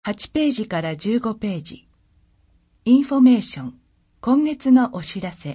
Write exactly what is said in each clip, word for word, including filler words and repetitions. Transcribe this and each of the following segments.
はちページからじゅうごページ。インフォメーション、今月のお知らせ。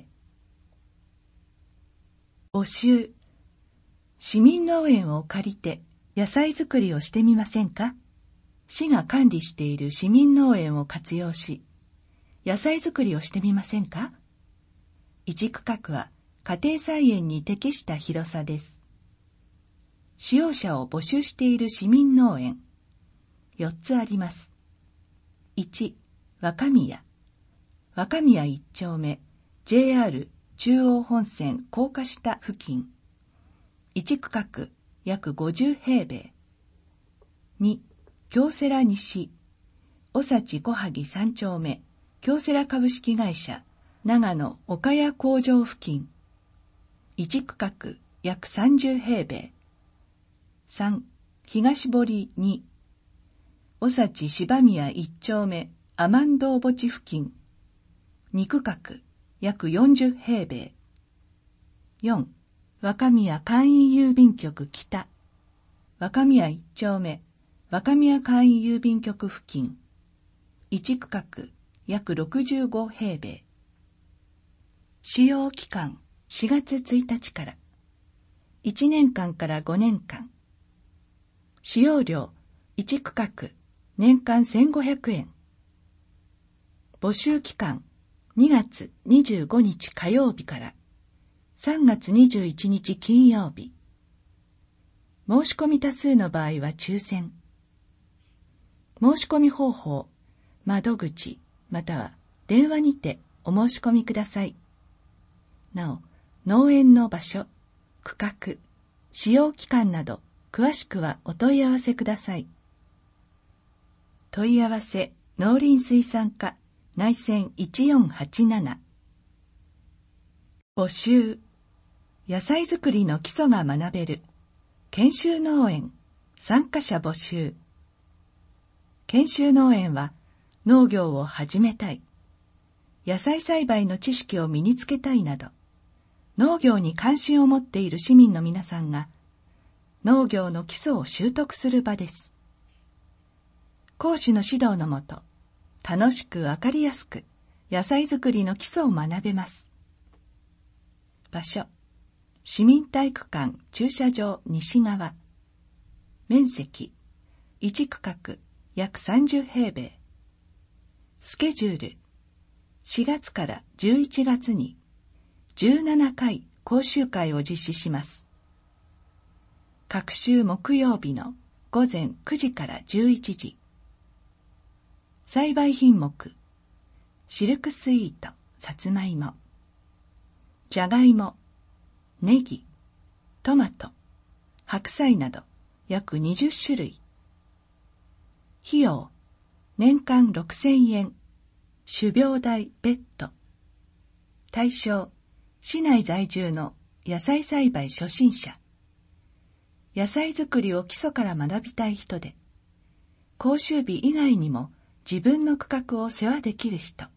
募集。市民農園を借りて野菜作りをしてみませんか？市が管理している市民農園を活用し、野菜作りをしてみませんか？一区画は家庭菜園に適した広さです。使用者を募集している市民農園。よっつあります。いち、若宮。若宮一丁目、ジェイアール 中央本線高架下付近。一区画約ごじゅう平米。に、京セラ西、おさち小萩三丁目、京セラ株式会社、長野岡谷工場付近。一区画約さんじゅう平米。さん、東堀に、おさち芝宮一丁目、アマンドー墓地付近。二区画約よんじゅう平米。よん、若宮簡易郵便局北。若宮一丁目、若宮簡易郵便局付近。一区画約ろくじゅうご平米。使用期間しがつついたちから。いちねんかんからごねんかん。使用料一区画年間せんごひゃくえん。募集期間にがつにじゅうごにち火曜日からさんがつにじゅういちにち金曜日。申し込み多数の場合は抽選。申し込み方法、窓口または電話にてお申し込みください。なお、農園の場所、区画、使用期間など詳しくはお問い合わせください。問い合わせ農林水産課内線いちよんはちなな。募集。野菜作りの基礎が学べる研修農園参加者募集。研修農園は農業を始めたい、野菜栽培の知識を身につけたいなど、農業に関心を持っている市民の皆さんが農業の基礎を習得する場です。講師の指導のもと、楽しくわかりやすく野菜作りの基礎を学べます。場所、市民体育館駐車場西側。面積、一区画約さんじゅう平米。スケジュール、しがつからじゅういちがつにじゅうななかい講習会を実施します。各週木曜日のごぜんくじからじゅういちじ。栽培品目、シルクスイート、さつまいも、じゃがいも、ネギ、トマト、白菜など約にじゅっしゅるい。費用、年間ろくせんえん、種苗代別途。対象、市内在住の野菜栽培初心者。野菜作りを基礎から学びたい人で、講習日以外にも自分の区画を世話できる人。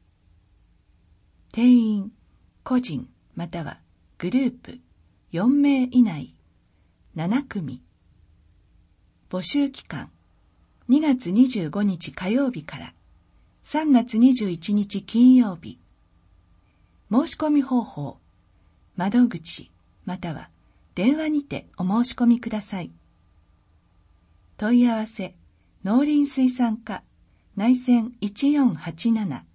定員、個人またはグループよんめい以内、ななくみ。募集期間、にがつにじゅうごにち火曜日からさんがつにじゅういちにち金曜日。申し込み方法、窓口または電話にてお申し込みください。問い合わせ、農林水産課内線いちよんはちなな。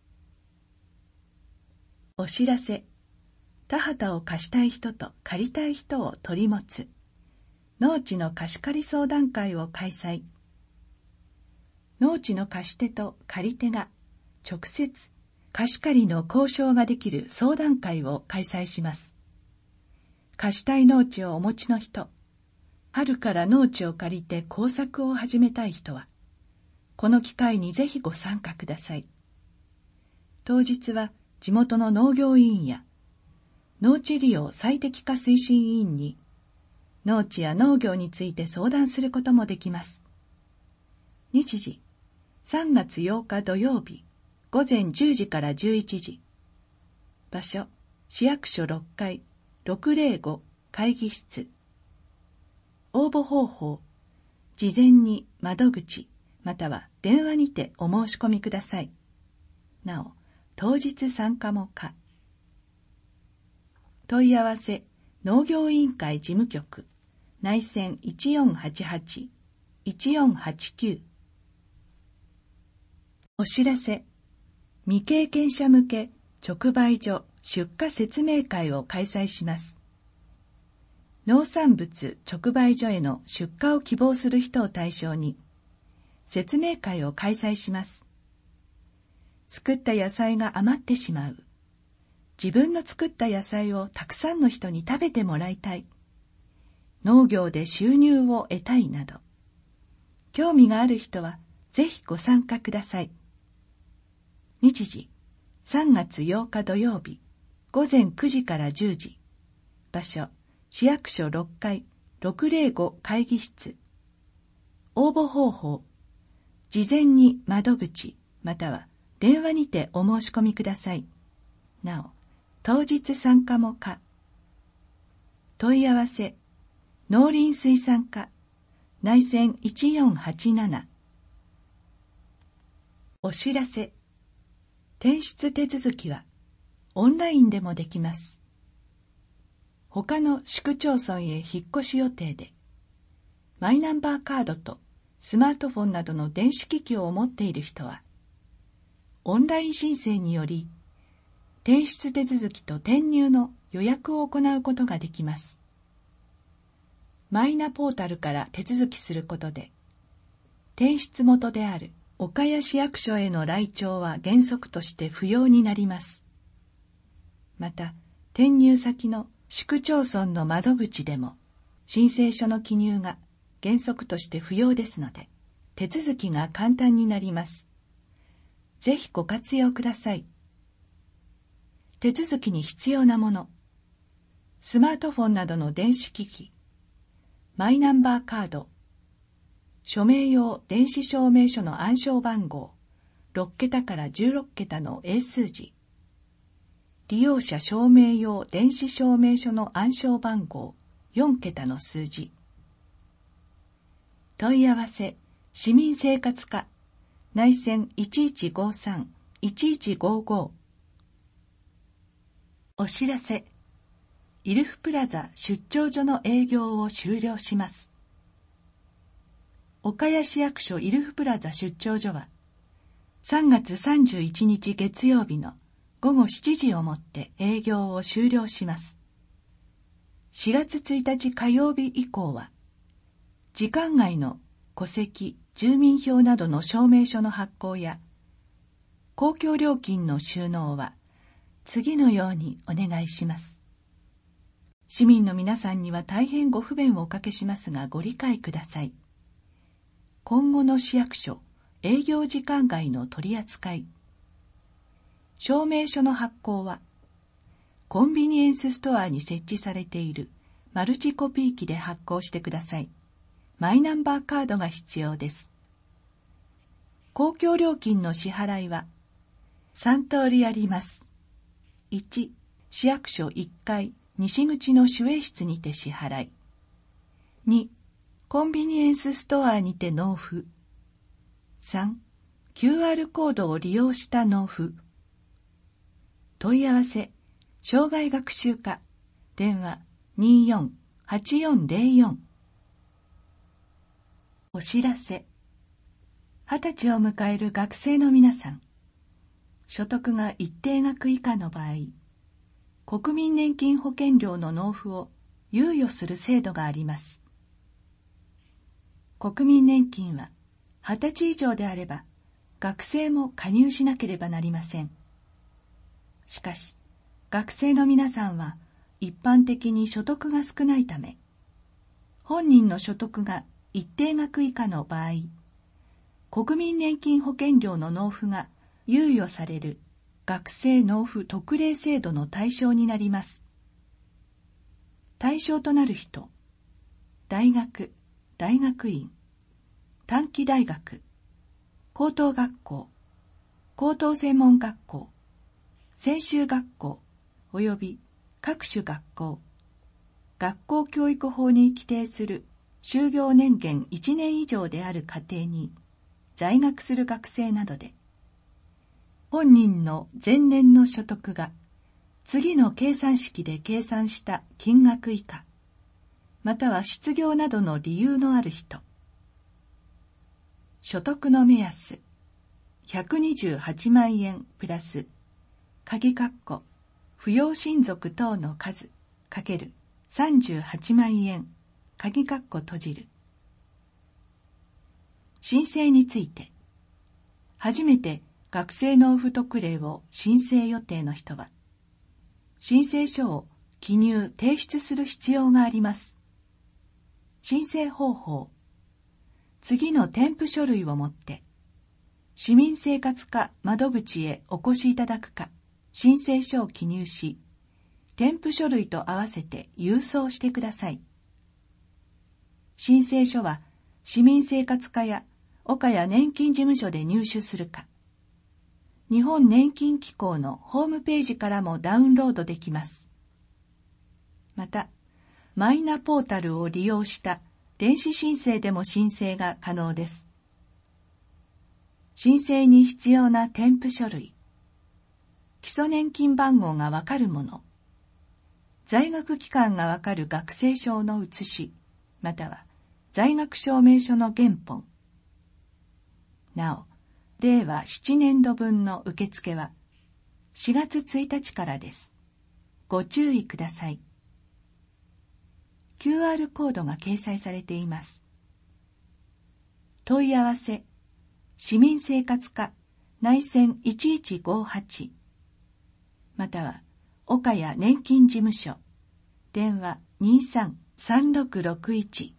お知らせ。田畑を貸したい人と借りたい人を取り持つ農地の貸し借り相談会を開催。農地の貸し手と借り手が直接貸し借りの交渉ができる相談会を開催します。貸したい農地をお持ちの人、春から農地を借りて工作を始めたい人は、この機会にぜひご参加ください。当日は地元の農業委員や農地利用最適化推進委員に農地や農業について相談することもできます。日時、さんがつようか土曜日、ごぜんじゅうじからじゅういちじ。場所、市役所ろっかい、ろくぜろご会議室。応募方法、事前に窓口または電話にてお申し込みください。なお、当日参加も可。問い合わせ農業委員会事務局内線 いちよんはちはち いちよんはちきゅう。お知らせ、未経験者向け直売所出荷説明会を開催します。農産物直売所への出荷を希望する人を対象に説明会を開催します。作った野菜が余ってしまう。自分の作った野菜をたくさんの人に食べてもらいたい。農業で収入を得たいなど、興味がある人はぜひご参加ください。日時、さんがつようか土曜日、ごぜんくじからじゅうじ。場所、市役所ろっかいろくぜろご会議室。応募方法、事前に窓口または電話にてお申し込みください。なお、当日参加も可。問い合わせ、農林水産課内線いちよんはちなな。お知らせ、転出手続きはオンラインでもできます。他の市区町村へ引っ越し予定で、マイナンバーカードとスマートフォンなどの電子機器を持っている人は、オンライン申請により、転出手続きと転入の予約を行うことができます。マイナポータルから手続きすることで、転出元である岡谷市役所への来庁は原則として不要になります。また、転入先の市区町村の窓口でも、申請書の記入が原則として不要ですので、手続きが簡単になります。ぜひご活用ください。手続きに必要なもの、スマートフォンなどの電子機器、マイナンバーカード、署名用電子証明書の暗証番号、ろっけたからじゅうろっけたの英数字、利用者証明用電子証明書の暗証番号、よんけたの数字。問い合わせ、市民生活課、内線いちいちごさん いちいちごご。お知らせ、イルフプラザ出張所の営業を終了します。岡谷市役所イルフプラザ出張所は、さんがつさんじゅういちにち月曜日のごごしちじをもって営業を終了します。しがつついたち火曜日以降は、時間外の戸籍、住民票などの証明書の発行や、公共料金の収納は、次のようにお願いします。市民の皆さんには大変ご不便をおかけしますがご理解ください。今後の市役所、営業時間外の取り扱い。証明書の発行は、コンビニエンスストアに設置されているマルチコピー機で発行してください。マイナンバーカードが必要です。公共料金の支払いは、さんとおりあります。いち、市役所いっかい西口の守衛室にて支払い。に、コンビニエンスストアにて納付。さん、キューアール コードを利用した納付。問い合わせ、障害学習課、電話 によんはちよんぜろよん。お知らせ、はたちを迎える学生の皆さん、所得が一定額以下の場合、国民年金保険料の納付を猶予する制度があります。国民年金ははたち以上であれば、学生も加入しなければなりません。しかし、学生の皆さんは一般的に所得が少ないため、本人の所得が一定額以下の場合、国民年金保険料の納付が猶予される学生納付特例制度の対象になります。対象となる人、大学、大学院、短期大学、高等学校、高等専門学校、専修学校および各種学校、学校教育法に規定する就業年限いちねん以上である家庭に、 在学する学生などで、本人の前年の所得が次の計算式で計算した金額以下、または失業などの理由のある人、所得の目安ひゃくにじゅうはちまんえんプラス鍵括弧扶養親族等の数かけるさんじゅうはちまんえん鍵括弧閉じる。申請について、初めて学生納付特例を申請予定の人は、申請書を記入・提出する必要があります。申請方法、次の添付書類を持って、市民生活課窓口へお越しいただくか、申請書を記入し、添付書類と合わせて郵送してください。申請書は市民生活課や岡谷年金事務所で入手するか、日本年金機構のホームページからもダウンロードできます。また、マイナポータルを利用した電子申請でも申請が可能です。申請に必要な添付書類、基礎年金番号がわかるもの、在学期間がわかる学生証の写し、または在学証明書の原本。なお、れいわななねんど分の受付はしがつついたちからです。ご注意ください。キューアール コードが掲載されています。問い合わせ、市民生活課内線いちいちごはち、または岡谷年金事務所、電話 にさんさんろくろくいち。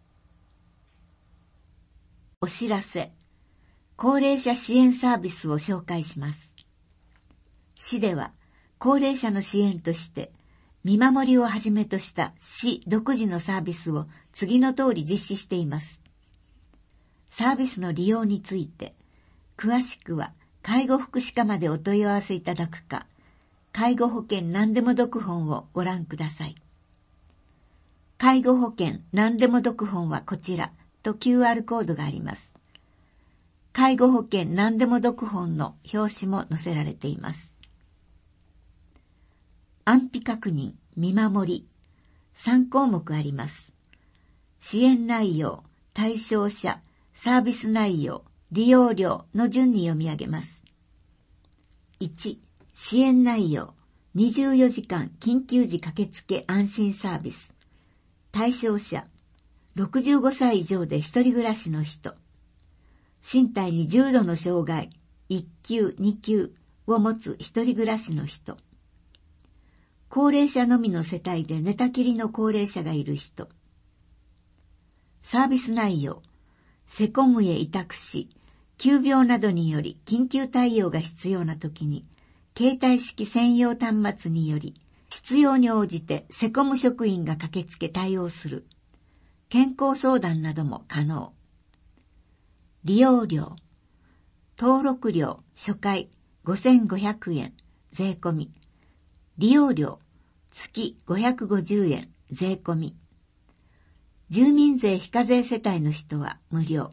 お知らせ、高齢者支援サービスを紹介します。市では高齢者の支援として見守りをはじめとした市独自のサービスを次の通り実施しています。サービスの利用について詳しくは介護福祉課までお問い合わせいただくか、介護保険何でも読本をご覧ください。介護保険何でも読本はこちらと キューアール コードがあります。介護保険何でも読本の表紙も載せられています。安否確認、見守り、さんこうもくあります。支援内容、対象者、サービス内容、利用料の順に読み上げます。いち、支援内容、にじゅうよじかん緊急時駆けつけ安心サービス。対象者、ろくじゅうごさい以上で一人暮らしの人。身体に重度の障害、いっきゅう、にきゅうを持つ一人暮らしの人。高齢者のみの世帯で寝たきりの高齢者がいる人。サービス内容、セコムへ委託し、急病などにより緊急対応が必要なときに、携帯式専用端末により、必要に応じてセコム職員が駆けつけ対応する。健康相談なども可能。利用料、登録料初回ごせんごひゃくえん税込み、利用料月ごひゃくごじゅうえん税込み、住民税非課税世帯の人は無料。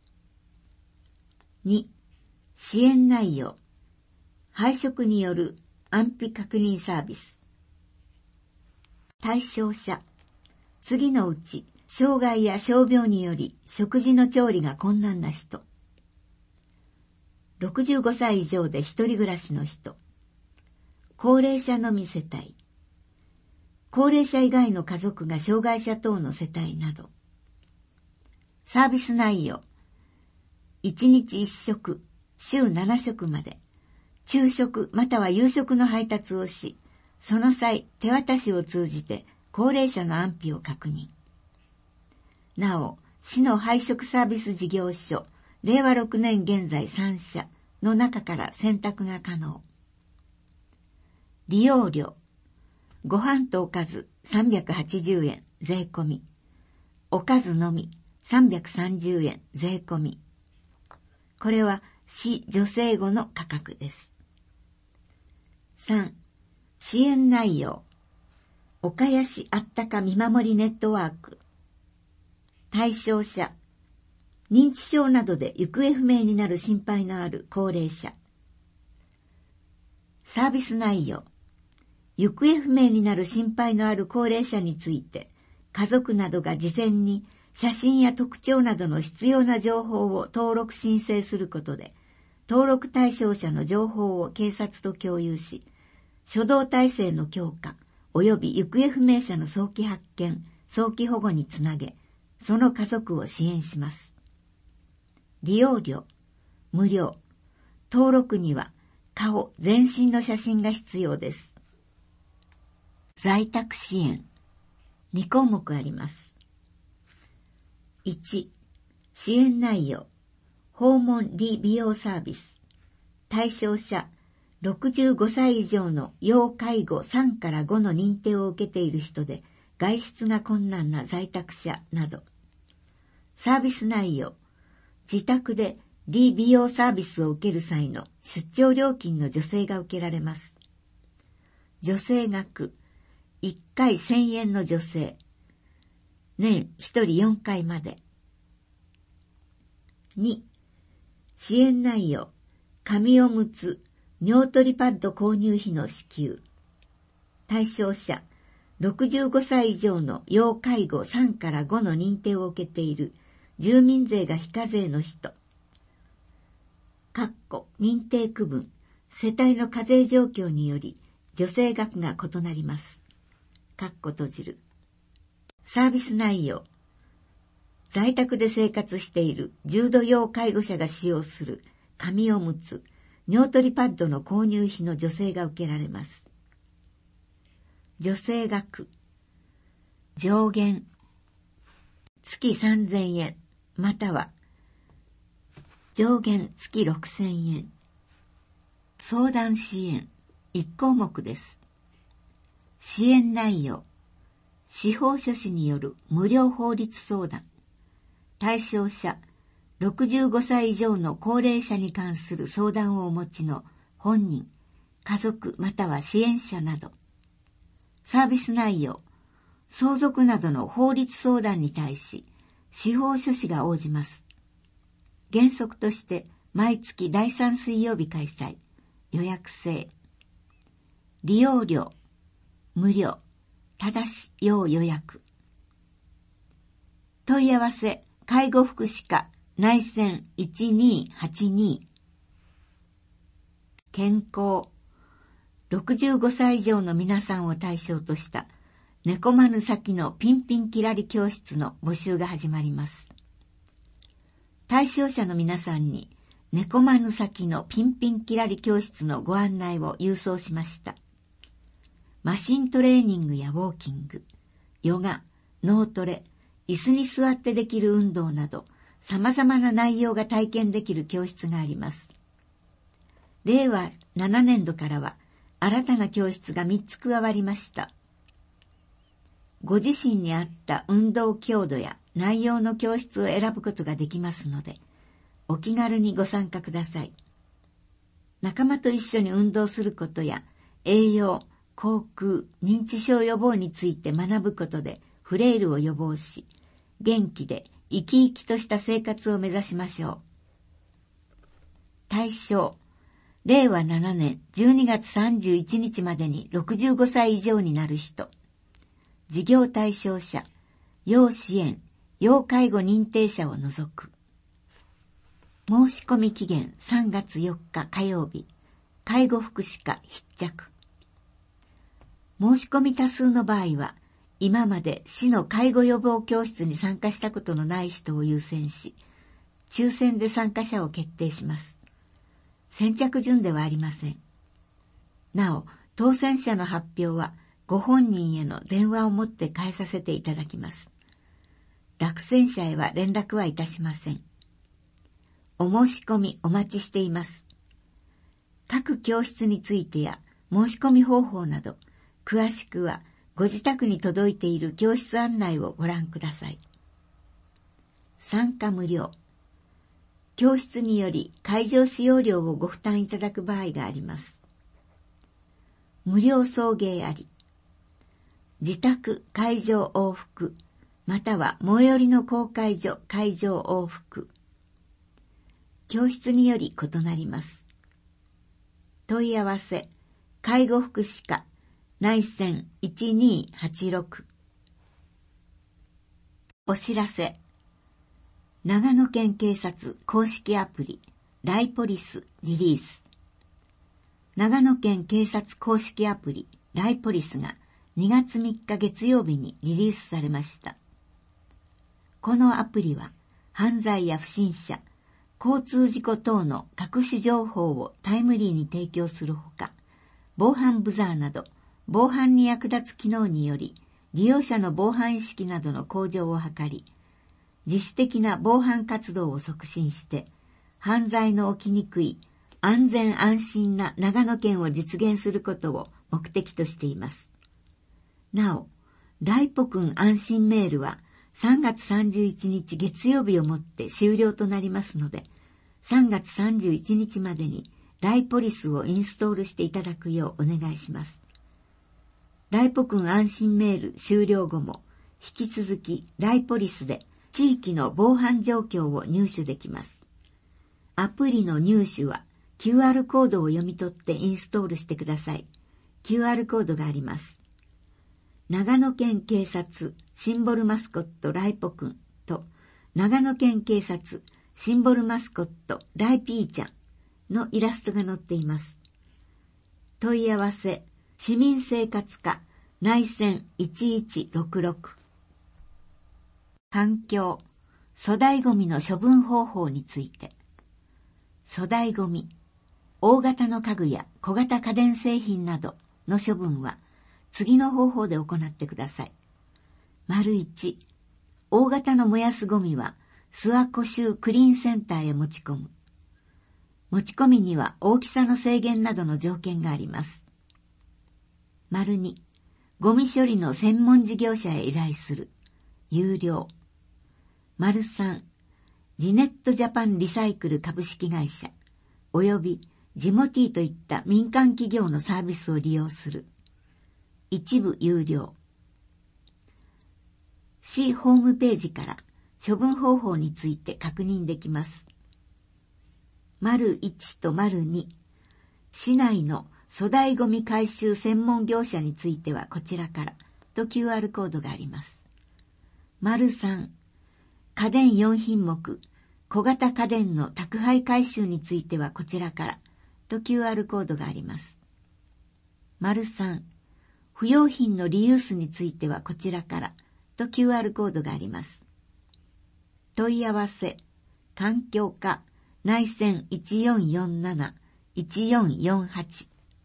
に、支援内容、配食による安否確認サービス。対象者、次のうち障害や傷病により食事の調理が困難な人。ろくじゅうごさい以上で一人暮らしの人。高齢者のみ世帯。高齢者以外の家族が障害者等の世帯など。サービス内容。いちにちいっしょく、週ななしょくまで。昼食または夕食の配達をし、その際手渡しを通じて高齢者の安否を確認。なお、市の配食サービス事業所、れいわろくねん現在さんしゃの中から選択が可能。利用料、ご飯とおかずさんびゃくはちじゅうえん税込み、おかずのみさんびゃくさんじゅうえん税込み。これは市助成後の価格です。さん、支援内容、岡谷市あったか見守りネットワーク。対象者、 認知症などで行方不明になる心配のある高齢者。サービス内容。行方不明になる心配のある高齢者について、家族などが事前に写真や特徴などの必要な情報を登録申請することで、登録対象者の情報を警察と共有し、初動体制の強化及び行方不明者の早期発見、早期保護につなげ、その家族を支援します。利用料、無料。登録には顔、全身の写真が必要です。在宅支援。に項目あります。いち、支援内容。訪問理美容サービス。対象者、ろくじゅうごさい以上の要介護さんからごの認定を受けている人で、外出が困難な在宅者など。サービス内容。自宅で理美容サービスを受ける際の出張料金の助成が受けられます。助成額。いっかいせんえんの助成。年ひとりよんかいまで。に、支援内容。紙おむつ、尿取りパッド購入費の支給。対象者、ろくじゅうごさい以上の要介護さんからごの認定を受けている住民税が非課税の人。括弧認定区分、世帯の課税状況により助成額が異なります。括弧閉じる。サービス内容。在宅で生活している重度要介護者が使用する紙おむつ、尿取りパッドの購入費の助成が受けられます。助成額。上限。月さんぜんえん、または上限月ろくせんえん。相談支援。いち項目です。支援内容。司法書士による無料法律相談。対象者、ろくじゅうごさい以上の高齢者に関する相談をお持ちの本人、家族または支援者など。サービス内容。相続などの法律相談に対し、司法書士が応じます。原則として毎月だいさん水曜日開催。予約制。利用料。無料。ただし要予約。問い合わせ、介護福祉課内線いちにーはちに。健康。ろくじゅうごさい以上の皆さんを対象とした猫まぬ先のピンピンキラリ教室の募集が始まります。対象者の皆さんに猫まぬ先のピンピンキラリ教室のご案内を郵送しました。マシントレーニングやウォーキング、ヨガ、脳トレ、椅子に座ってできる運動など様々な内容が体験できる教室があります。れいわななねんどからは新たな教室がみっつ加わりました。ご自身に合った運動強度や内容の教室を選ぶことができますので、お気軽にご参加ください。仲間と一緒に運動することや栄養、口腔、認知症予防について学ぶことでフレイルを予防し、元気で生き生きとした生活を目指しましょう。対象、れいわななねんじゅうにがつさんじゅういちにちまでにろくじゅうごさい以上になる人。事業対象者、要支援、要介護認定者を除く。申し込み期限さんがつよっか火曜日。介護福祉課必着。申し込み多数の場合は、今まで市の介護予防教室に参加したことのない人を優先し、抽選で参加者を決定します。先着順ではありません。なお、当選者の発表はご本人への電話をもって返させていただきます。落選者へは連絡はいたしません。お申し込みお待ちしています。各教室についてや申し込み方法など、詳しくはご自宅に届いている教室案内をご覧ください。参加無料。教室により会場使用料をご負担いただく場合があります。無料送迎あり。自宅会場往復、または最寄りの公会所会場往復、 教室により異なります。問い合わせ、介護福祉課、内線いちにーはちろく。お知らせ、長野県警察公式アプリ、ライポリスリリース。長野県警察公式アプリ、ライポリスがにがつみっか月曜日にリリースされました。このアプリは、犯罪や不審者、交通事故等の隠し情報をタイムリーに提供するほか、防犯ブザーなど防犯に役立つ機能により、利用者の防犯意識などの向上を図り、自主的な防犯活動を促進して、犯罪の起きにくい安全安心な長野県を実現することを目的としています。なお、ライポくん安心メールはさんがつさんじゅういちにち月曜日をもって終了となりますので、さんがつさんじゅういちにちまでにライポリスをインストールしていただくようお願いします。ライポくん安心メール終了後も引き続きライポリスで地域の防犯状況を入手できます。アプリの入手は キューアール コードを読み取ってインストールしてください。キューアール コードがあります。長野県警察シンボルマスコットライポくんと長野県警察シンボルマスコットライピーちゃんのイラストが載っています。問い合わせ、市民生活課内線いちいちろくろく。環境、粗大ごみの処分方法について。粗大ごみ、大型の家具や小型家電製品などの処分は次の方法で行ってください。丸いち、大型の燃やすごみは諏訪湖州クリーンセンターへ持ち込む。持ち込みには大きさの制限などの条件があります。丸に、ゴミ処理の専門事業者へ依頼する。有料。丸さん、リネットジャパンリサイクル株式会社、およびジモティといった民間企業のサービスを利用する。一部有料。市ホームページから処分方法について確認できます。丸いちと丸に、市内の粗大ごみ回収専門業者についてはこちらからと キューアール コードがあります。丸さん、家電よんひんもく、小型家電の宅配回収についてはこちらからと キューアール コードがあります。丸さん、不用品のリユースについてはこちらからと キューアール コードがあります。問い合わせ、環境課内線いちよんよんなな いちよんよんはち。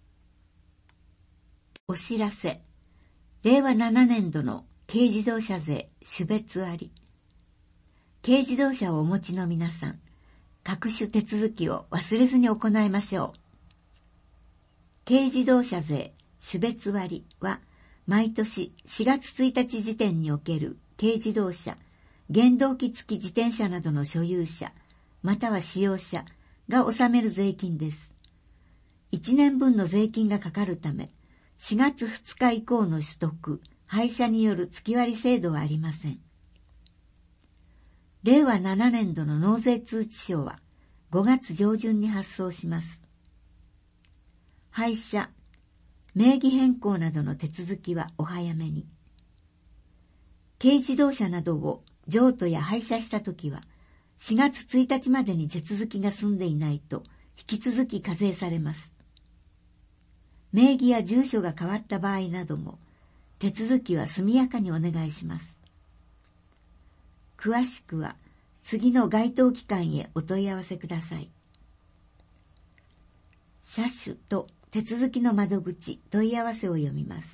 お知らせ、れいわななねんどの軽自動車税種別割。軽自動車をお持ちの皆さん、各種手続きを忘れずに行いましょう。軽自動車税種別割は、毎年しがつついたち時点における軽自動車、原動機付き自転車などの所有者、または使用者が納める税金です。いちねんぶんの税金がかかるため、しがつふつか以降の取得、配車による月割制度はありません。れいわななねんどの納税通知書はごがつ上旬に発送します。配車、名義変更などの手続きはお早めに。軽自動車などを譲渡や廃車したときは、しがつついたちまでに手続きが済んでいないと引き続き課税されます。名義や住所が変わった場合なども、手続きは速やかにお願いします。詳しくは次の該当機関へお問い合わせください。車種と手続きの窓口問い合わせを読みます。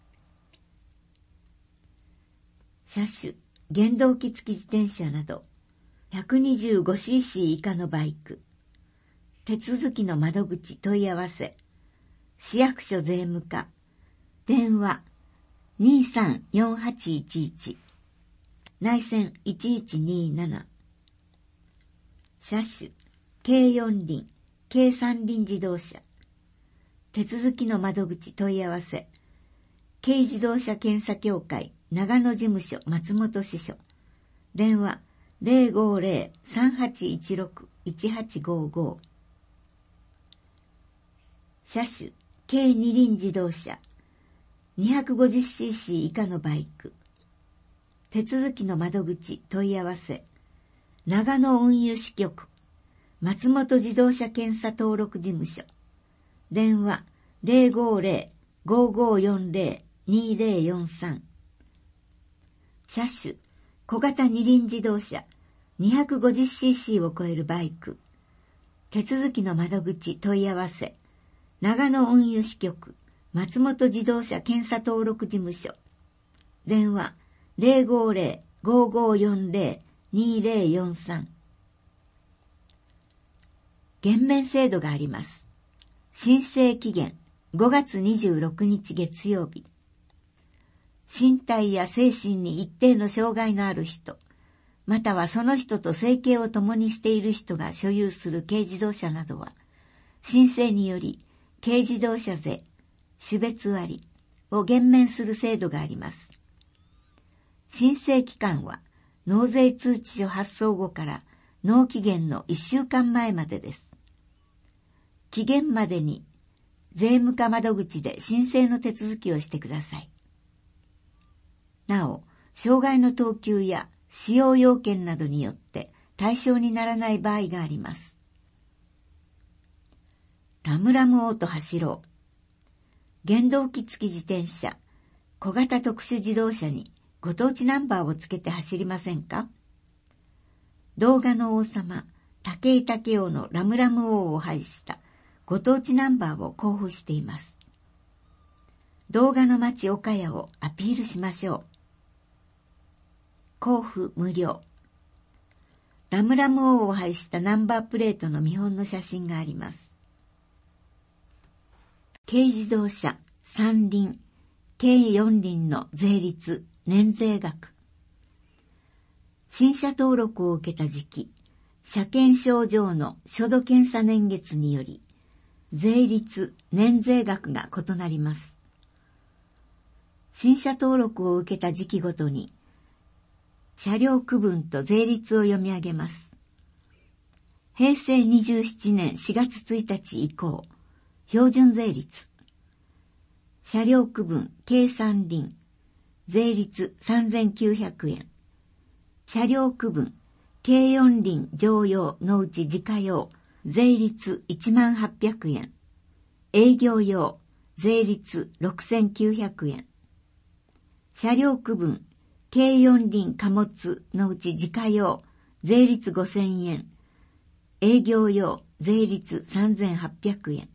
車種、原動機付き自転車など ひゃくにじゅうごシーシー 以下のバイク。手続きの窓口問い合わせ。市役所税務課。電話 にさんよんはちいちいち。内線いちいちになな。車種、軽四輪、軽三輪自動車。手続きの窓口問い合わせ。軽自動車検査協会長野事務所松本支所。電話 ゼロごゼロ さんはちいちろくいちはちごご。車種、軽二輪自動車、にひゃくごじゅっシーシー 以下のバイク。手続きの窓口問い合わせ、長野運輸支局、松本自動車検査登録事務所。電話 ゼロごゼロ ごごよんゼロ にゼロよんさん。車種、小型二輪自動車、にひゃくごじゅっシーシー を超えるバイク。手続きの窓口問い合わせ、長野運輸支局、松本自動車検査登録事務所。電話ゼロごゼロ ごごよんゼロ にゼロよんさん。減免制度があります。申請期限ごがつにじゅうろくにち月曜日。身体や精神に一定の障害のある人、またはその人と生計を共にしている人が所有する軽自動車などは、申請により軽自動車税、種別割を減免する制度があります。申請期間は納税通知書発送後から納期限のいっしゅうかんまえまでです。期限までに税務課窓口で申請の手続きをしてください。なお、障害の等級や使用要件などによって対象にならない場合があります。ラムラムオート走ろう。原動機付き自転車、小型特殊自動車にご当地ナンバーをつけて走りませんか？動画の王様、武井武雄のラムラム王を拝したご当地ナンバーを交付しています。動画の町岡谷をアピールしましょう。交付無料。ラムラム王を拝したナンバープレートの見本の写真があります。軽自動車、三輪、軽四輪の税率、年税額。新車登録を受けた時期、車検証上の初度検査年月により、税率、年税額が異なります。新車登録を受けた時期ごとに、車両区分と税率を読み上げます。へいせいにじゅうななねんしがつついたち以降、標準税率。車両区分軽三輪、税率さんぜんきゅうひゃくえん。車両区分軽四輪乗用のうち自家用、税率いちまんはっぴゃくえん。営業用、税率ろくせんきゅうひゃくえん。車両区分軽四輪貨物のうち自家用、税率ごせんえん。営業用、税率さんぜんはっぴゃくえん。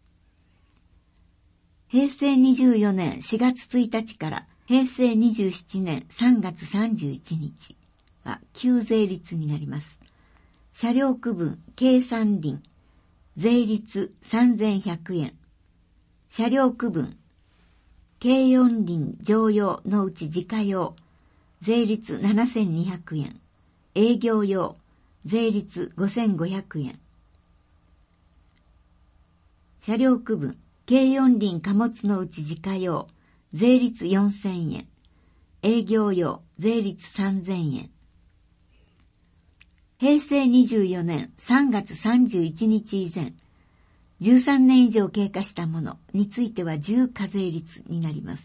へいせいにじゅうよねんしがつついたちからへいせいにじゅうななねんさんがつさんじゅういちにちは旧税率になります。車両区分軽三輪、税率さんぜんひゃくえん。車両区分軽四輪乗用のうち自家用、税率ななせんにひゃくえん。営業用、税率ごせんごひゃくえん。車両区分軽四輪貨物のうち自家用、税率よんせんえん。営業用、税率さんぜんえん。へいせいにじゅうよねんさんがつさんじゅういちにち以前、じゅうさんねん以上経過したものについては重課税率になります。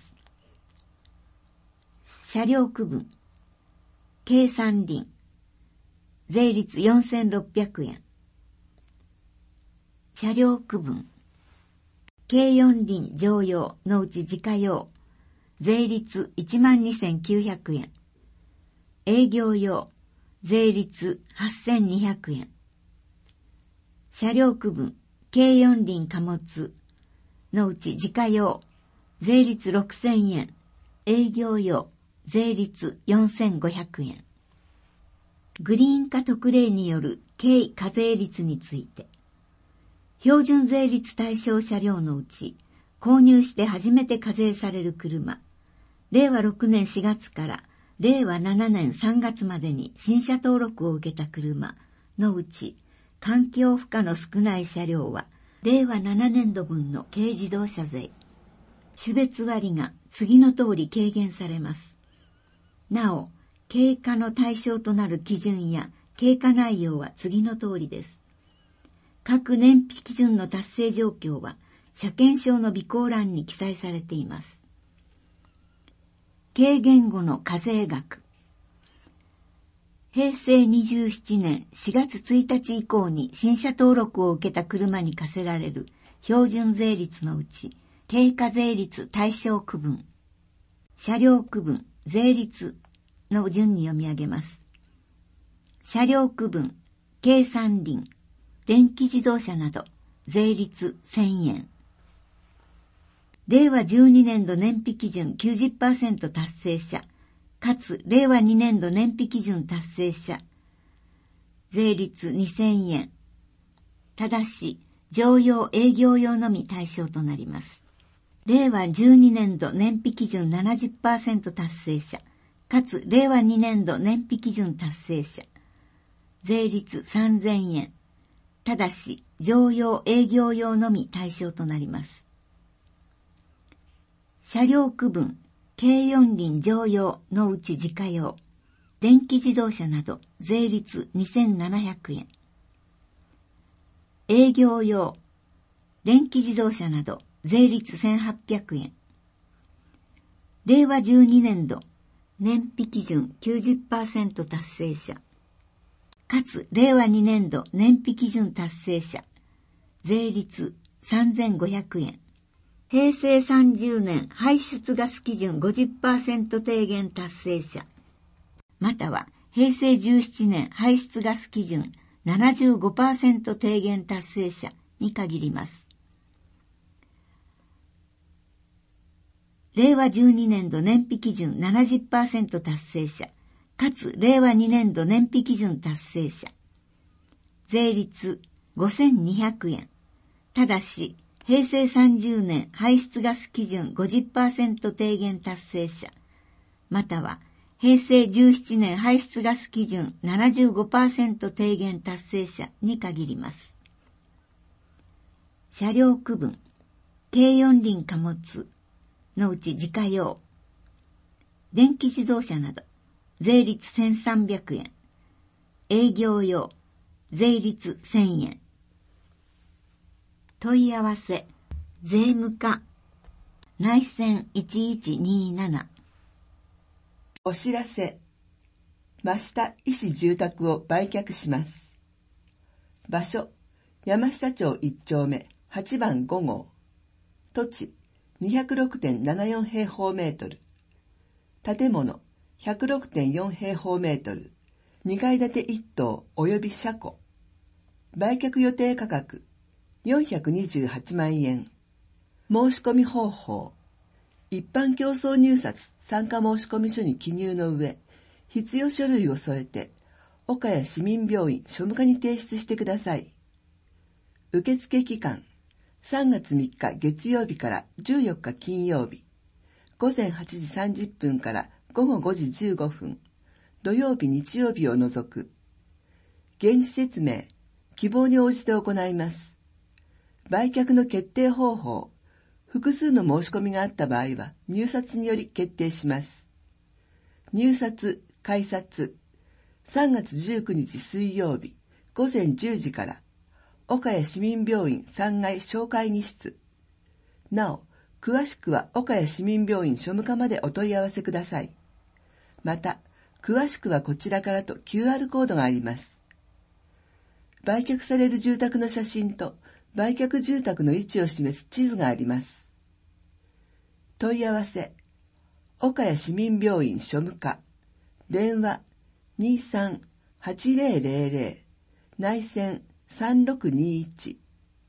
車両区分軽三輪、税率よんせんろっぴゃくえん。車両区分軽四輪乗用のうち自家用、税率いちまんにせんきゅうひゃくえん。営業用、税率はっせんにひゃくえん。車両区分軽四輪貨物のうち自家用、税率ろくせんえん。営業用、税率よんせんごひゃくえん。グリーン化特例による軽課税率について、標準税率対象車両のうち、購入して初めて課税される車、れいわろくねんしがつかられいわななねんさんがつまでに新車登録を受けた車のうち、環境負荷の少ない車両は、れいわななねんどぶんの軽自動車税、種別割が次の通り軽減されます。なお、軽化の対象となる基準や経過内容は次の通りです。各燃費基準の達成状況は車検証の備考欄に記載されています。軽減後の課税額。へいせいにじゅうななねんしがつついたち以降に新車登録を受けた車に課せられる標準税率のうち、定価税率対象区分、車両区分、税率の順に読み上げます。車両区分、軽三輪、電気自動車など、税率せんえん。れいわじゅうにねんど燃費基準 きゅうじゅっパーセント 達成者、かつれいわにねんど燃費基準達成者、税率にせんえん。ただし、常用営業用のみ対象となります。れいわじゅうにねんど燃費基準 ななじゅっパーセント 達成者、かつれいわにねんど燃費基準達成者、税率さんぜんえん。ただし、常用営業用のみ対象となります。車両区分、軽四輪乗用のうち自家用、電気自動車など税率にせんななひゃくえん。営業用、電気自動車など税率せんはっぴゃくえん。れいわじゅうにねんど燃費基準 きゅうじゅっパーセント 達成者、かつれいわにねんど燃費基準達成者、税率さんぜんごひゃくえん。へいせいさんじゅうねん排出ガス基準 ごじゅっパーセント 低減達成者、またはへいせいじゅうななねん排出ガス基準 ななじゅうごパーセント 低減達成者に限ります。れいわじゅうにねんど燃費基準 ななじゅっパーセント 達成者、かつれいわにねんど燃費基準達成者、税率ごせんにひゃくえん。ただし、へいせいさんじゅうねん排出ガス基準 ごじゅっパーセント 低減達成者、またはへいせいじゅうななねん排出ガス基準 ななじゅうごパーセント 低減達成者に限ります。車両区分、軽四輪貨物のうち自家用、電気自動車など税率せんさんびゃくえん、営業用、税率せんえん。問い合わせ、税務課、内線いちいちになな。 お知らせ、真下医師住宅を売却します。場所、山下町いっちょうめはちばんごごう。土地、にひゃくろくてんななよんへいほうメートル。建物、ひゃくろくてんよんへいほうメートル。にかい建ていっとう及び車庫。売却予定価格、よんひゃくにじゅうはちまんえん。申し込み方法。一般競争入札参加申込書に記入の上、必要書類を添えて、岡谷市民病院庶務課に提出してください。受付期間、さんがつみっか月曜日からじゅうよっか金曜日、ごぜんはちじさんじゅっぷんからごごごじじゅうごふん、土曜日日曜日を除く。現地説明、希望に応じて行います。売却の決定方法、複数の申し込みがあった場合は入札により決定します。入札、改札、さんがつじゅうくにち水曜日ごぜんじゅうじから岡谷市民病院さんがい小会議室。なお、詳しくは岡谷市民病院庶務課までお問い合わせください。また、詳しくはこちらからと キューアール コードがあります。売却される住宅の写真と売却住宅の位置を示す地図があります。問い合わせ、岡谷市民病院庶務課、電話 にさんはちぜろぜろぜろ、内線さんろくにいち。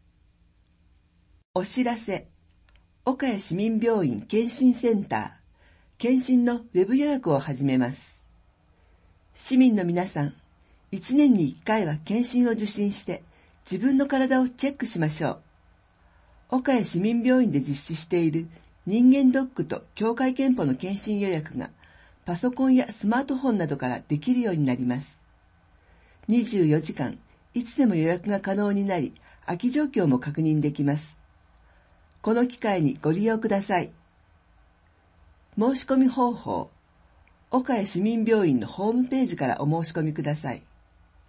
お知らせ、岡谷市民病院検診センター、検診のウェブ予約を始めます。市民の皆さん、いちねんにいっかいは検診を受診して自分の体をチェックしましょう。岡谷市民病院で実施している人間ドックと協会憲法の検診予約がパソコンやスマートフォンなどからできるようになります。にじゅうよじかん、いつでも予約が可能になり、空き状況も確認できます。この機会にご利用ください。申し込み方法、岡谷市民病院のホームページからお申し込みください。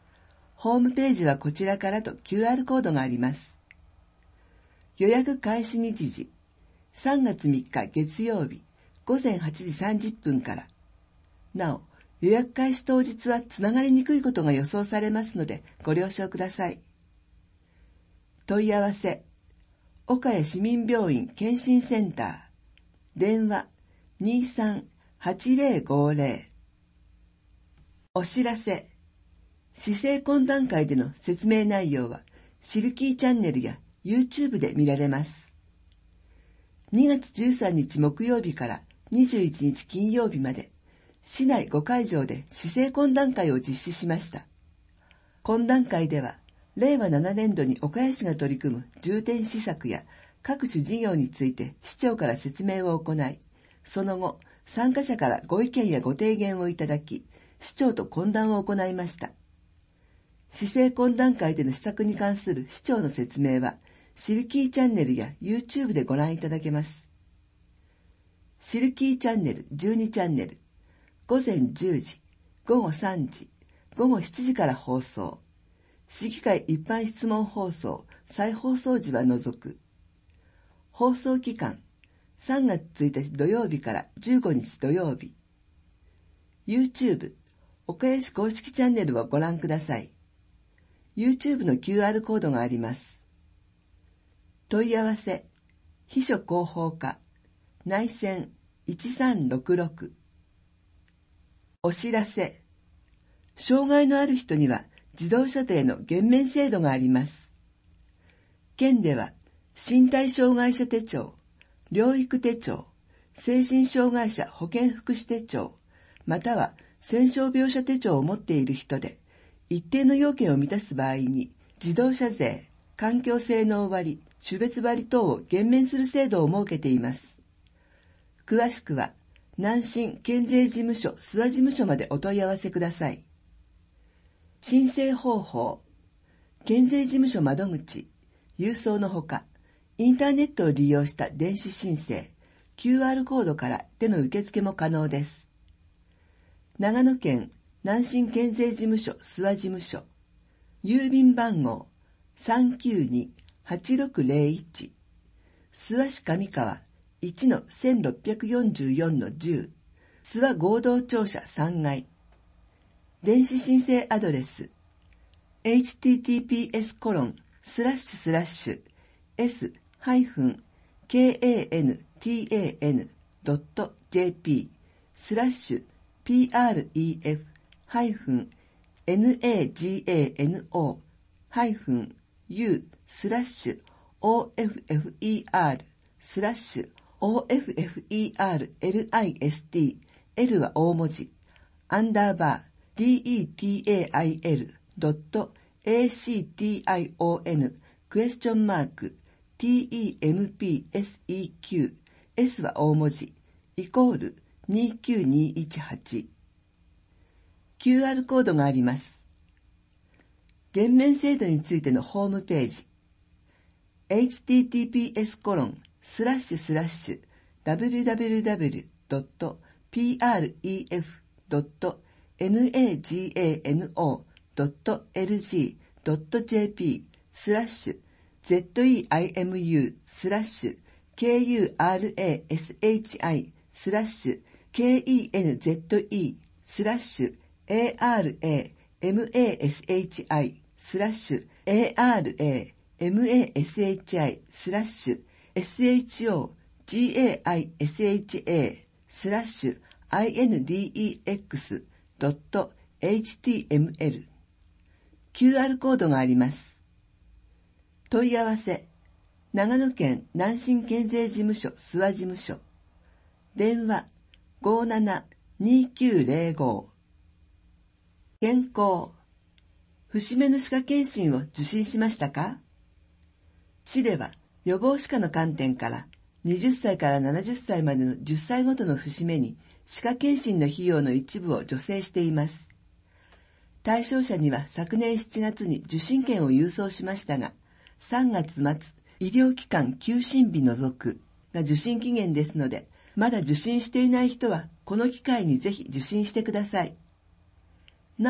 ホームページはこちらからと キューアール コードがあります。予約開始日時、さんがつみっか月曜日、ごぜんはちじさんじゅっぷんから。なお、予約開始当日はつながりにくいことが予想されますのでご了承ください。問い合わせ、岡谷市民病院健診センター、電話 にーさんはちぜろごぜろ。お知らせ、市政懇談会での説明内容はシルキーチャンネルや YouTube で見られます。にがつじゅうさんにち木曜日からにじゅういちにち金曜日まで、市内ごかいじょうで市政懇談会を実施しました。懇談会では、れいわななねんどに岡谷市が取り組む重点施策や各種事業について市長から説明を行い、その後、参加者からご意見やご提言をいただき、市長と懇談を行いました。市政懇談会での施策に関する市長の説明は、シルキーチャンネルや YouTube でご覧いただけます。シルキーチャンネルじゅうにチャンネル、ごぜんじゅうじ、ごごさんじ、ごごしちじから放送。市議会一般質問放送、再放送時は除く。放送期間、さんがつついたち土曜日からじゅうごにち土曜日。YouTube、岡谷市公式チャンネルをご覧ください。YouTube の キューアール コードがあります。問い合わせ、秘書広報課、内線いちさんろくろく。お知らせ、障害のある人には自動車税の減免制度があります。県では、身体障害者手帳、療育手帳、精神障害者保健福祉手帳、または戦傷病者手帳を持っている人で、一定の要件を満たす場合に、自動車税、環境性能割、種別割等を減免する制度を設けています。詳しくは、南信県税事務所諏訪事務所までお問い合わせください。申請方法、県税事務所窓口、郵送のほか、インターネットを利用した電子申請、キューアール コードからでの受付も可能です。長野県南信県税事務所諏訪事務所、郵便番号 さんきゅうにはちろくぜろいち、諏訪市上川 いちのせんろっぴゃくよんじゅうよんのじゅう、諏訪合同庁舎さんがい。電子申請アドレス エイチティーティーピーエスコロンスラッシュスラッシュエスハイフンケーエーエヌティーエーエヌドットジェーピースラッシュピーアールイーエフハイフンエヌエージーエーエヌオーハイフンユースラッシュオーエフエフイーアールスラッシュオーエフエフイーアールエルアイエスティー L は大文字アンダーバーディーイーティーエーアイエルドットエーシーティーアイオーエヌクエスチョンマーク ティーイーエムピーエスイーキュー S は大文字イコールにきゅうにいちはち。キューアール コードがあります。減免制度についてのホームページ エイチティーティーピーエスコロンスラッシュスラッシュダブリューダブリューダブリュードットピーアールイーエフドットナガノドットエルジードットジェーピースラッシュ ゼットイーアイエムユー スラッシュ ケーユーアールエーエスエイチアイ スラッシュ ケーイーエヌゼットイー スラッシュ エーアールエーエムエーエスエイチアイ スラッシュ エーアールエーエムエーエスエイチアイ スラッシュ エスエイチオージーエーアイエスエイチエー スラッシュ アイエヌディーイーエックスドットエイチティーエムエル キューアール コードがあります。問い合わせ、長野県南信県税事務所諏訪事務所、電話 ごーななにーきゅうぜろご。健康、節目の歯科検診を受診しましたか？市では予防歯科の観点から、はたちからななじゅっさいまでのじゅっさいごとの節目に歯科検診の費用の一部を助成しています。対象者には昨年しちがつに受診券を郵送しましたが、さんがつまつ医療機関休診日除くが受診期限ですので、まだ受診していない人はこの機会にぜひ受診してください。なお、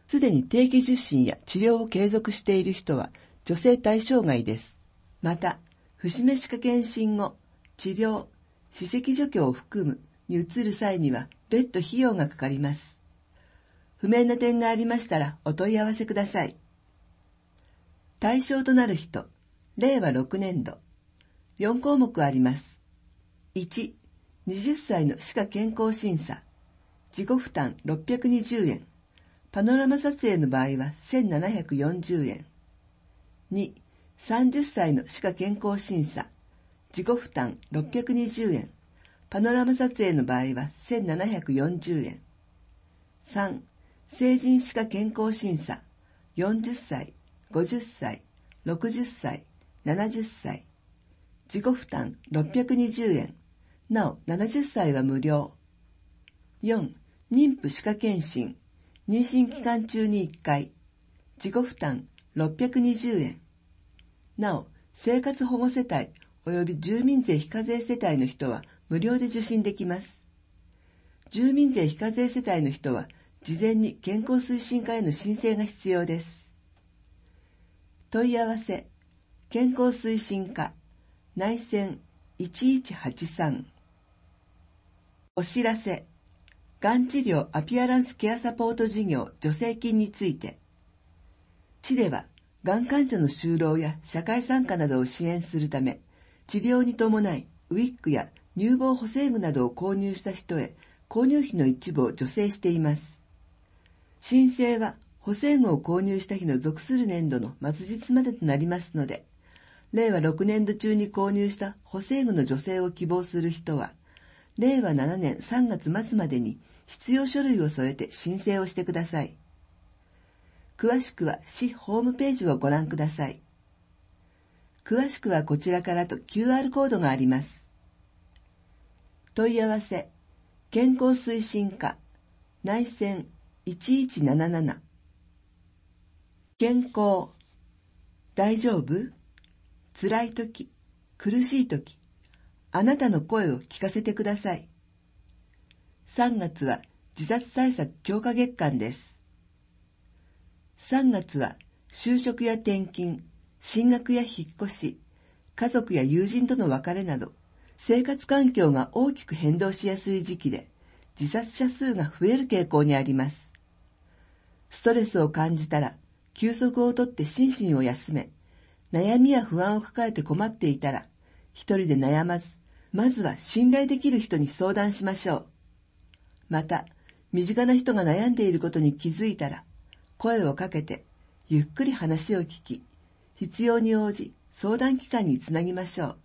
すでに定期受診や治療を継続している人は助成対象外です。また、節目歯科検診後、治療、歯石除去を含むに移る際には別途費用がかかります。不明な点がありましたらお問い合わせください。対象となる人、れいわろくねんど、よんこうもくあります。いち、はたちの歯科健康審査、自己負担ろっぴゃくにじゅうえん、パノラマ撮影の場合はせんななひゃくよんじゅうえん。に、さんじゅっさいの歯科健康審査、自己負担ろっぴゃくにじゅうえん、パノラマ撮影の場合はせんななひゃくよんじゅうえん。さん、成人歯科健康審査、よんじゅっさい、ごじゅっさい、ろくじゅっさい、ななじゅっさい、自己負担ろっぴゃくにじゅうえん、なおななじゅっさいは無料。よん、妊婦歯科検診、妊娠期間中にいっかい、自己負担ろっぴゃくにじゅうえん。なお、生活保護世帯及び住民税非課税世帯の人は無料で受診できます。住民税非課税世帯の人は事前に健康推進課への申請が必要です。問い合わせ、健康推進課、内線いちいちはちさん。お知らせ、がん治療アピアランスケアサポート事業助成金について。市では、がん患者の就労や社会参加などを支援するため、治療に伴いウィッグや乳房補正具などを購入した人へ購入費の一部を助成しています。申請は補正具を購入した日の属する年度の末日までとなりますので、れいわろくねんど中に購入した補正具の助成を希望する人は、れいわななねんさんがつまつまでに必要書類を添えて申請をしてください。詳しくは市ホームページをご覧ください。詳しくはこちらからと キューアール コードがあります。問い合わせ、健康推進課、内線いちいちなななな。健康、大丈夫？辛いとき、苦しいとき、あなたの声を聞かせてください。さんがつは自殺対策強化月間です。さんがつは就職や転勤、進学や引っ越し、家族や友人との別れなど、生活環境が大きく変動しやすい時期で、自殺者数が増える傾向にあります。ストレスを感じたら、休息をとって心身を休め、悩みや不安を抱えて困っていたら、一人で悩まず、まずは信頼できる人に相談しましょう。また、身近な人が悩んでいることに気づいたら、声をかけて、ゆっくり話を聞き、必要に応じ相談機関につなぎましょう。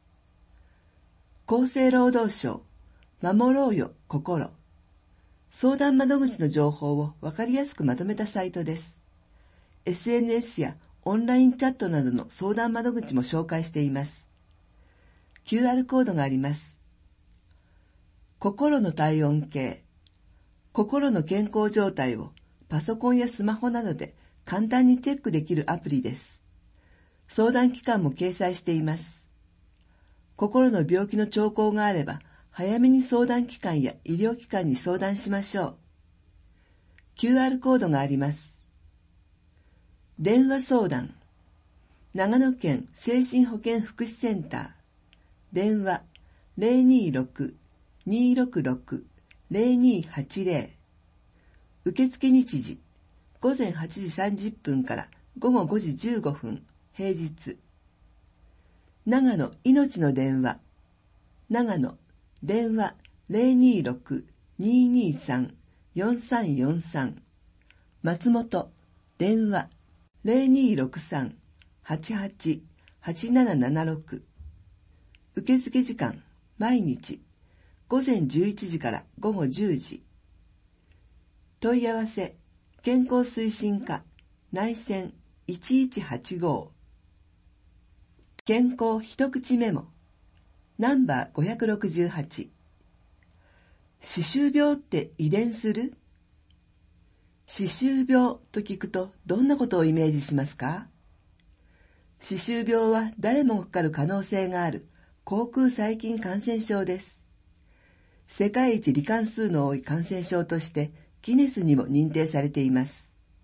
厚生労働省、守ろうよ心。相談窓口の情報をわかりやすくまとめたサイトです。エスエヌエス やオンラインチャットなどの相談窓口も紹介しています。キューアール コードがあります。心の体温計。心の健康状態をパソコンやスマホなどで簡単にチェックできるアプリです。相談機関も掲載しています。心の病気の兆候があれば、早めに相談機関や医療機関に相談しましょう。キューアール コードがあります。電話相談。長野県精神保健福祉センター。電話 ゼロにーろく にーろくろく ゼロにーはちゼロ。受付日時、ごぜんはちじさんじゅっぷんからごごごじじゅうごふん、平日。長野いのちの電話。長野、電話 ゼロにーろく にーにーさん よんさんよんさん。松本、電話 ゼロにーろくさん はちはち はちななななろく。受付時間、毎日、ごぜんじゅういちじからごごじゅうじ。問い合わせ、健康推進課、内線いちいちはちご。健康一口メモ、ナンバーごひゃくろくじゅうはち。歯周病って遺伝する？歯周病と聞くとどんなことをイメージしますか？歯周病は誰もがかかる可能性がある口腔細菌感染症です。世界一罹患数の多い感染症としてギネスにも認定されています。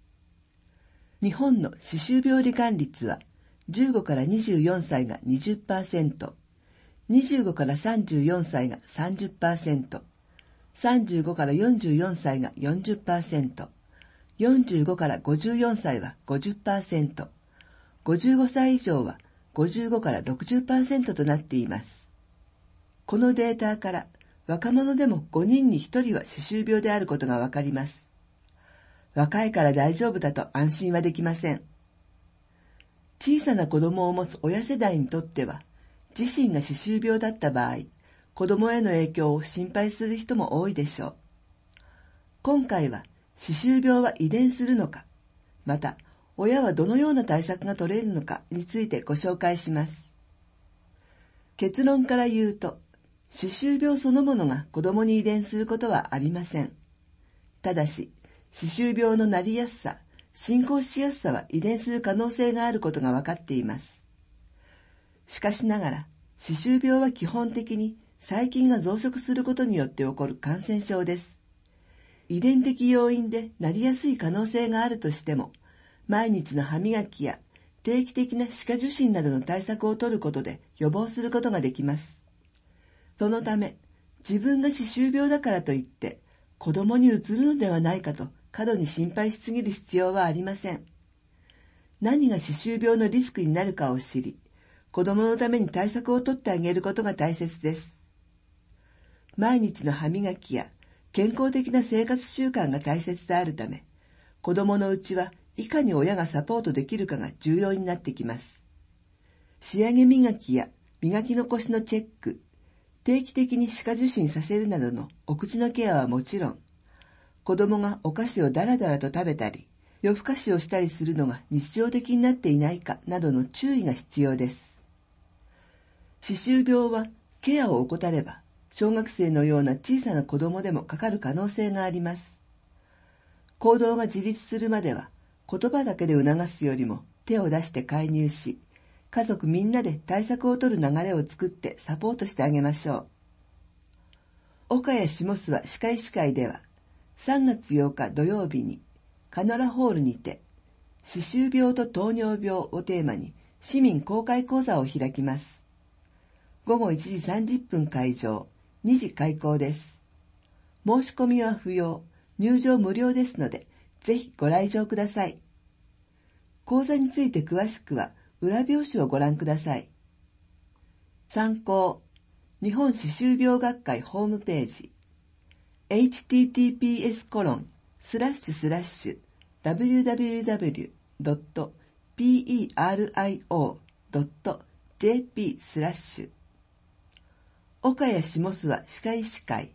日本の歯周病罹患率はじゅうごからにじゅうよんさいが にじゅっパーセント、にじゅうごからさんじゅうよんさいが さんじゅっパーセント、さんじゅうごからよんじゅうよんさいが よんじゅっパーセント、よんじゅうごからごじゅうよんさいは ごじゅっパーセント、ごじゅうごさい以上はごじゅうごからろくじゅっパーセントとなっています。このデータから若者でもごにんにひとりは歯周病であることがわかります。若いから大丈夫だと安心はできません。小さな子供を持つ親世代にとっては、自身が歯周病だった場合、子供への影響を心配する人も多いでしょう。今回は歯周病は遺伝するのか、また親はどのような対策が取れるのかについてご紹介します。結論から言うと、歯周病そのものが子供に遺伝することはありません。ただし、歯周病のなりやすさ、進行しやすさは遺伝する可能性があることが分かっています。しかしながら、歯周病は基本的に細菌が増殖することによって起こる感染症です。遺伝的要因でなりやすい可能性があるとしても、毎日の歯磨きや定期的な歯科受診などの対策を取ることで予防することができます。そのため、自分が歯周病だからといって子供にうつるのではないかと過度に心配しすぎる必要はありません。何が歯周病のリスクになるかを知り、子供のために対策を取ってあげることが大切です。毎日の歯磨きや健康的な生活習慣が大切であるため、子供のうちはいかに親がサポートできるかが重要になってきます。仕上げ磨きや磨き残しのチェック、定期的に歯科受診させるなどのお口のケアはもちろん、子供がお菓子をだらだらと食べたり、夜更かしをしたりするのが日常的になっていないかなどの注意が必要です。歯周病はケアを怠れば、小学生のような小さな子供でもかかる可能性があります。行動が自立するまでは、言葉だけで促すよりも手を出して介入し、家族みんなで対策を取る流れを作ってサポートしてあげましょう。岡谷下諏訪歯科医師会では、さんがつようか土曜日にカノラホールにて、歯周病と糖尿病をテーマに市民公開講座を開きます。ごごいちじさんじゅっぷん会場、にじ開講です。申し込みは不要、入場無料ですので、ぜひご来場ください。講座について詳しくは、裏表紙をご覧ください。参考、日本歯周病学会ホームページ、エイチティーティーピーエスコロンスラッシュスラッシュダブリューダブリューダブリュードットピーイーアールアイオードットジェーピースラッシュ岡谷下諏訪歯科医師会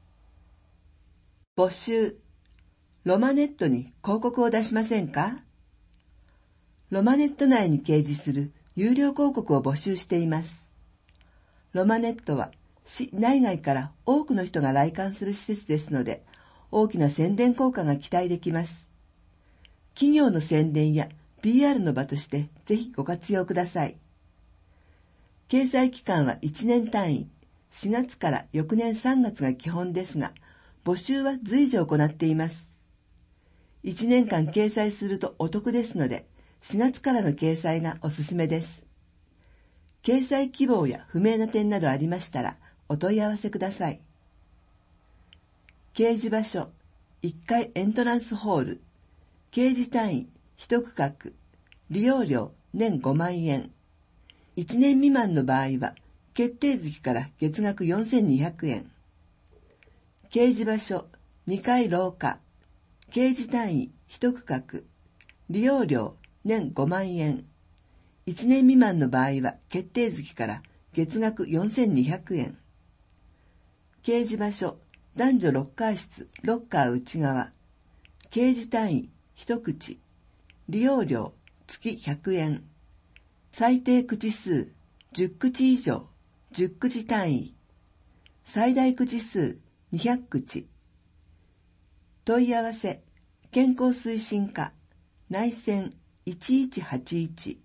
募集ロマネットに広告を出しませんか？ロマネット内に掲示する有料広告を募集しています。ロマネットは市内外から多くの人が来館する施設ですので、大きな宣伝効果が期待できます。企業の宣伝や ピーアール の場としてぜひご活用ください。掲載期間はいちねん単位、しがつから翌年さんがつが基本ですが、募集は随時行っています。いちねんかん掲載するとお得ですので、しがつからの掲載がおすすめです。掲載希望や不明な点などありましたらお問い合わせください。掲示場所いっかいエントランスホール、掲示単位いち区画、利用料年ごまんえん、いちねん未満の場合は決定月から月額よんせんにひゃくえん。掲示場所にかい廊下、掲示単位いち区画、利用料年ごまんえん。いちねん未満の場合は決定月から月額よんせんにひゃくえん。掲示場所男女ロッカー室ロッカー内側、掲示単位一口、利用料月ひゃくえん。最低口数じゅっ口以上、じゅっ口単位。最大口数にひゃく口。問い合わせ健康推進課内線いちいちはちいち